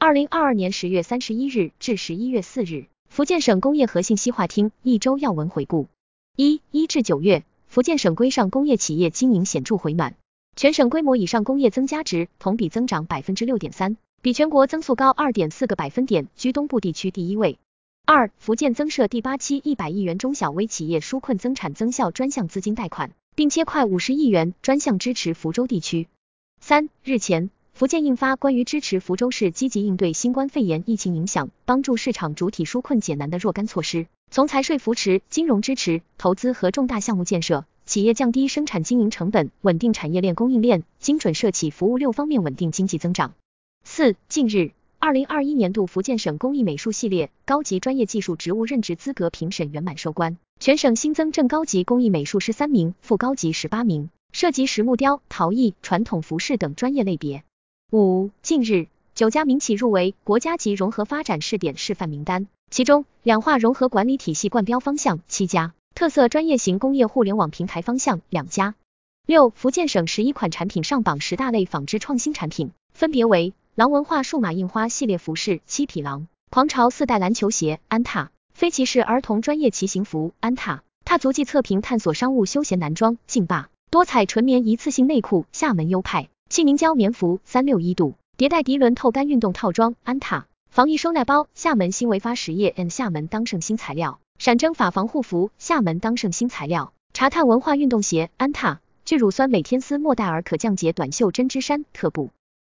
2022年10月31日至11月4日，福建省工业和信息化厅一周要闻回顾。1至9月，福建省规上工业企业经营显著回暖，全省规模以上工业增加值同比增长 6.3%， 比全国增速高 2.4个百分点，居东部地区第一位。2、福建增设第8期100亿元中小微企业纾困增产增效专项资金贷款，并切块50亿元专项支持福州地区。3、日前，福建印发关于支持福州市积极应对新冠肺炎疫情影响，帮助市场主体纾困解难的若干措施，从财税扶持、金融支持、投资和重大项目建设、企业降低生产经营成本、稳定产业链供应链、精准社企服务6方面稳定经济增长。4、近日，2021年度福建省工艺美术系列高级专业技术职务任职资格评审圆满收官，全省新增正高级工艺美术师3名，副高级18名，涉及石木雕、陶艺、传统服饰等专业类别。5、近日，9家民企入围国家级融合发展试点示范名单，其中两化融合管理体系冠标方向7家，特色专业型工业互联网平台方向2家。6、福建省11款产品上榜10大类纺织创新产品，分别为狼文化数码印花系列服饰7匹狼、狂潮4代篮球鞋安踏、飞骑士儿童专业骑行服安踏、踏足迹测评探索商务休闲男装劲霸、多彩纯棉一次性内裤厦门优派、气凝胶棉服361度、迭代涤纶透干运动套装安踏、防疫收纳包厦门新维发实业 厦门当盛新材料、闪蒸法防护服厦门当盛新材料、茶碳文化运动鞋安踏、聚乳酸美天丝莫代尔可降解短袖针织衫特步。